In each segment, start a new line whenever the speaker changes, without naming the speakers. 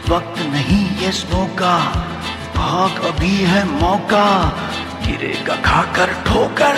वक्त नहीं ये स्नो का, भाग अभी है मौका, गिरेगा खाकर ठोकर।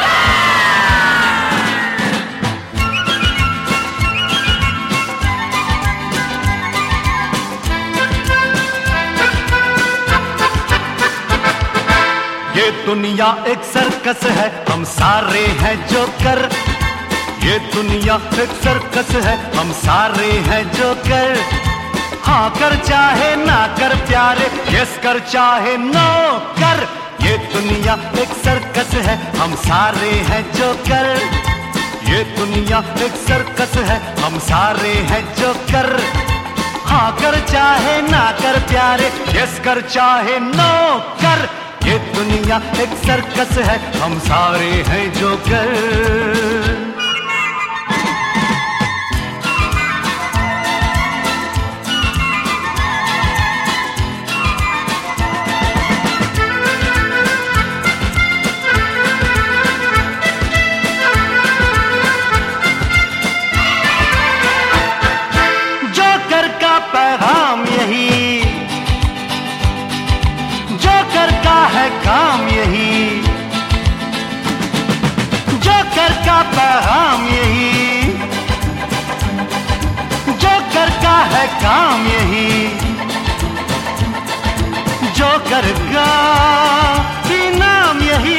ये दुनिया एक सर्कस है, हम सारे हैं जोकर। ये दुनिया एक सर्कस है, हम सारे हैं जोकर। हाँ कर चाहे ना कर प्यारे, यस कर चाहे नो कर। ये दुनिया एक सर्कस है, हम सारे हैं जोकर। ये दुनिया एक सर्कस है, हम सारे हैं जोकर। हाँ कर चाहे ना कर प्यारे, यस कर चाहे नो कर। ये दुनिया एक सर्कस है, हम सारे हैं जोकर। जोकर का पैगाम यही, जोकर का है काम यही, जोकर का पैगाम यही, जोकर का है काम यही, जोकर का भी नाम यही।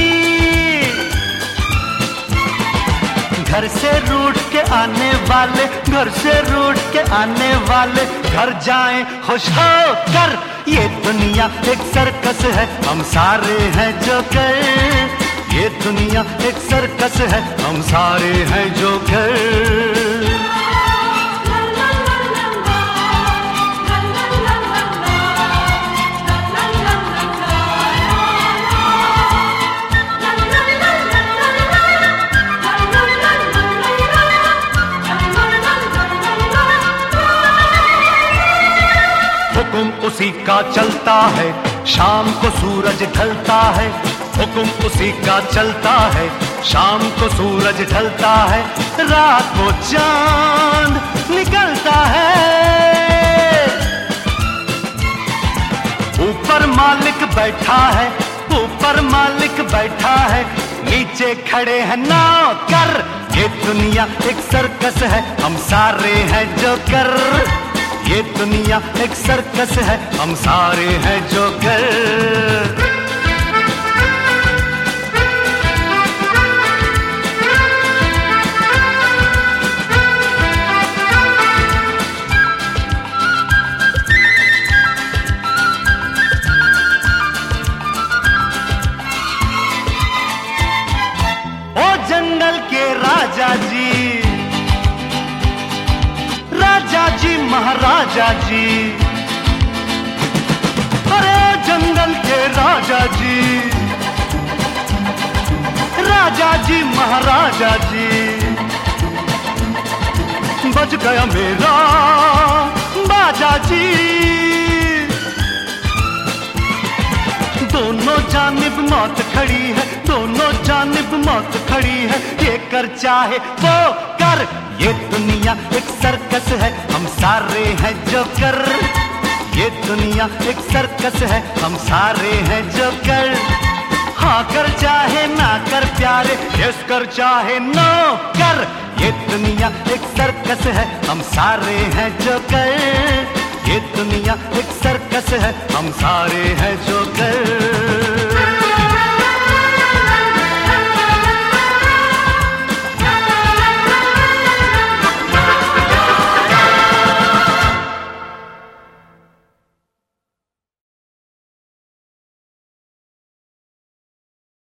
घर से रूठ के आने वाले, घर से रूठ के आने वाले घर जाएं खुश होकर। ये दुनिया एक सर्कस है, हम सारे हैं जोकर। ये दुनिया एक सर्कस है, हम सारे हैं जोकर। हुकुम उसी का चलता है, शाम को सूरज ढलता है। हुकुम उसी का चलता है, शाम को सूरज ढलता है। रात को चांद निकलता है। ऊपर मालिक बैठा है, ऊपर मालिक बैठा है, नीचे खड़े हैं नौकर। ये दुनिया एक सर्कस है, हम सारे हैं जोकर। ये दुनिया एक सर्कस है, हम सारे हैं जोकर। ओ जंगल के राजा जी, राजा जी महाराजा जी। अरे जंगल के राजा जी, राजा जी महाराजा जी। बज गया मेरा बाजा जी। दोनों जानिब मौत खड़ी है, दोनों जानिब मौत खड़ी है। ये कर चाहे वो कर। ये दुनिया एक सर्कस है, हम सारे हैं जोकर। ये दुनिया एक सर्कस है, हम सारे हैं जोकर। हाँ कर चाहे ना कर प्यारे, यस कर चाहे नो कर। ये दुनिया एक सर्कस है, हम सारे हैं जोकर। ये दुनिया एक सर्कस है, हम सारे हैं जोकर।